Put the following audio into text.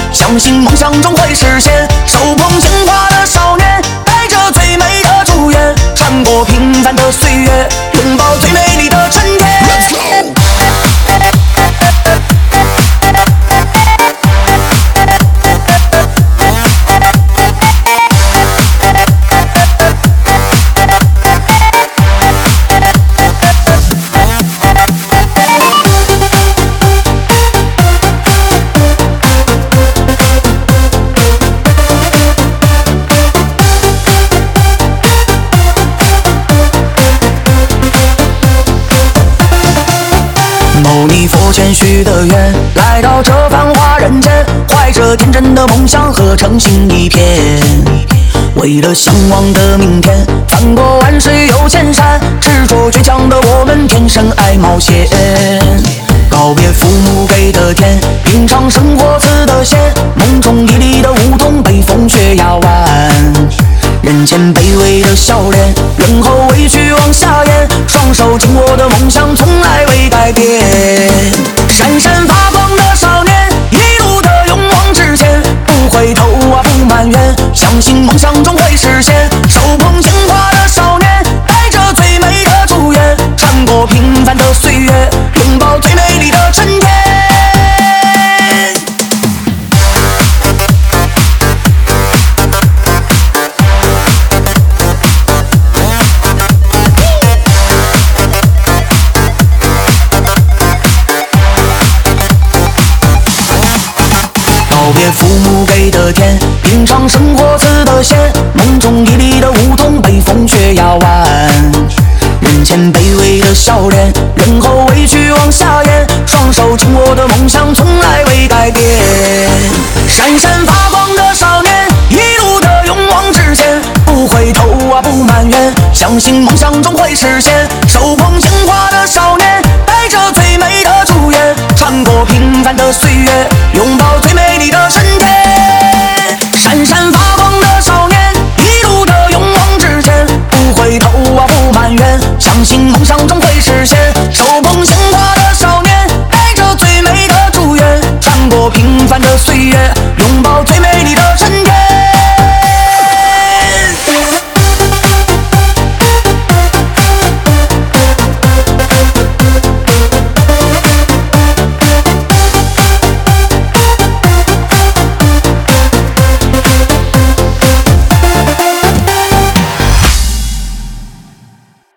相信梦想终会实现。手捧鲜花的少年，带着最美的祝愿，穿过平凡的岁月，拥抱最美丽的春天。Let's go！某你佛前许的愿，来到这繁华人间，怀着天真的梦想和诚心一片。为了向往的明天，翻过万水又千山，执着倔强的我们天生爱冒险。告别父母给的甜，品尝生活赐的咸，梦中屹立的梧桐被风雪压弯。人前卑微的笑脸，人后委屈往下咽，双手紧握的梦想从来未改变。闪闪发光的少年，一路的勇往直前，不回头啊不埋怨，相信梦想终会实现。手捧鲜花的少年，带着最美的祝愿，穿过平凡的岁月，拥抱最美丽的春天。告别父母给的甜，品尝生活赐的咸，梦中屹立的梧桐被风雪压弯。人前卑微的笑脸，人后委屈往下咽，双手紧握的梦想从来未改变。闪闪发光的少年，一路的勇往直前，不回头啊不埋怨，相信梦想终会实现。手捧鲜花的少年，带着最美的祝愿，穿过平凡的岁月，拥抱最美丽的春天。闪闪发光的少年，一路的勇往直前，不回头啊不埋怨，相信梦想终会实现。